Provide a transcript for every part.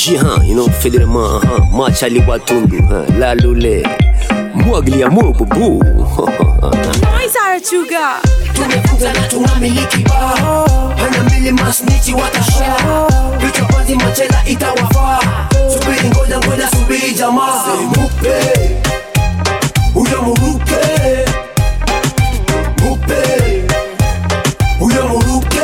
Jihan, you know, Federman, Macha Liwatundu, La Lule, Mwagli Amu Bubu. Noise Arachuga. Tumefunza na tunamiliki bar. Hana mili masnichi watasha. Vichwa panzi machela itawafaa. Subiri ngoja subiri jamaa. Mupe uyo muruke. Mupe uyo muruke.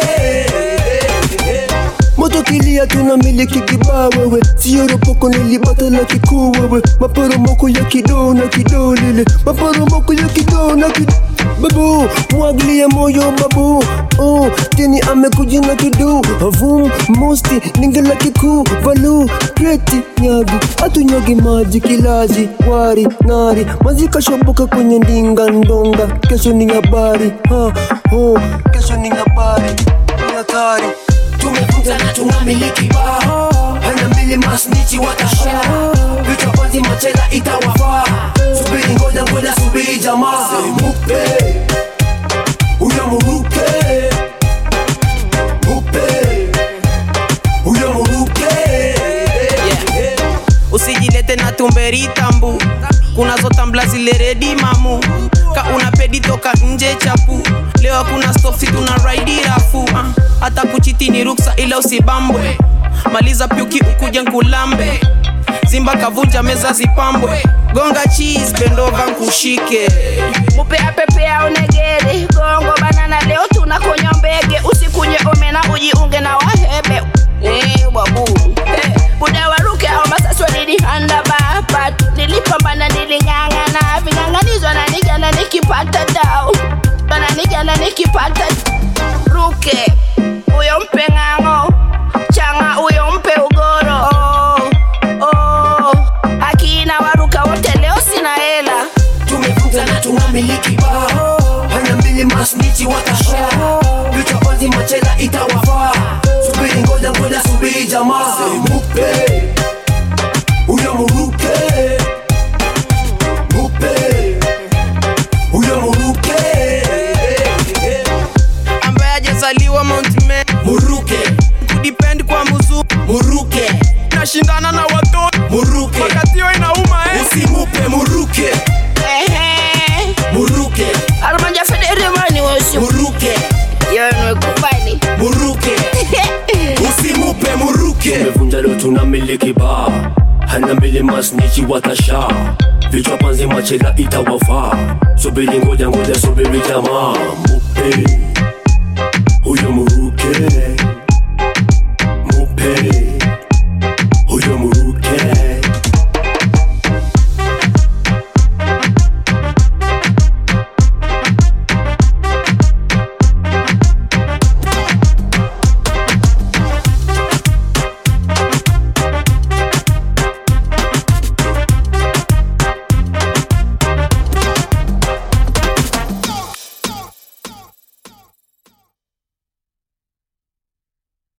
Moto kilia tunamiliki kibao wewe. Sio ropoko nilibata la kikuu wewe. Maporomoko ya kido lile. Maporomoko ya kido na kido. Babu, mwaglia moyo babu. Oh, teni amekuja na kidu. Avum, mosti, ningela kiku. Valu, kreti, nyagi. Atu nyagi maji, kilaji, wari, nari. Mazika shoboka kwenye ndinga ndonga. Kesho ni habari, kesho ni habari. Nyatari. Tumefunza na tunamiliki bar. Hana mili masnichi watasha. Vichwa panzi machela itawafaa. Subiri ngoja subiri jamaa. Mupe uyo muruke. Mupe uyo muruke. Usijilete na tumberi tambu. Kuna zotambla zile ready mamu. Ka unapedi toka nje chapu. Leo kuna stop si tuna ride rafu. Hata kuchiti ni ruksa ila usibambwe. Maliza pyuki ukuja nkulambe. Zimba kavunja meza zipambwe. Gonga cheese bendova nkushike. Mupe apepea unegere. Gongo banana leo tunakunywa mbege. Usikunye omena ujiunge na wahebe. Babu Buda waruke au masaswa nilihanda bapatu. Nilipambana nilingangana. Vinganganizwa na nigana nikipata dao. Bana nigana nikipata ruke. Uyo mpe ngango. Changa uyo mpe ugoro. Akina waruka wote leo sina hela. Tumefunza na tunamiliki bar. Hana mili masnichi watasha. Vichwa panzi machela itawafaa. Subiri ngoja subiri jamaa. Mupe uyo muruke. Mupe uyo muruke. Ambaye hajazaliwa Mount Man Muruke. Kudepend kwa muzu Muruke. Nashindana na watoto Muruke. wakati yo inauma Usimupe muruke. Muruke. Armanja Federimani wasi Muruke. Yano kubani Muruke. Usimupe muruke. Tumevunja leo tunamiliki bar. Hana mili masnichi watasha. Vichwa panzi machela itawafaa. Subiri ngoja subiri jamaa. Mupe uyo muruke.